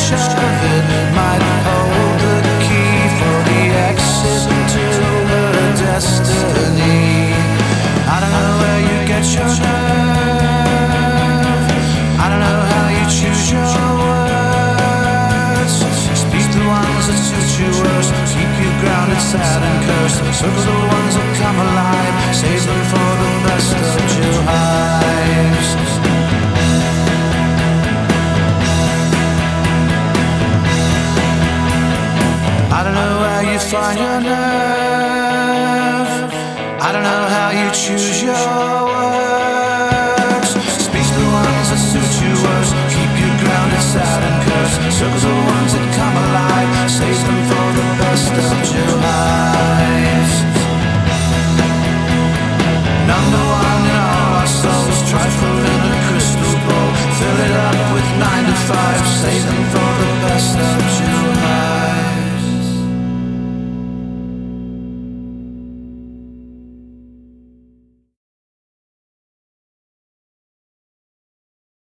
shove it might hold the key for the exit to her destiny. I don't know where you get your nerve. I don't know how you choose your words. Speak the ones that suit you worst. Keep you grounded, sad and cursed. Circle the ones that come alive. Save them for the best of your highs. I don't know where you find your nerve. I don't know how you choose your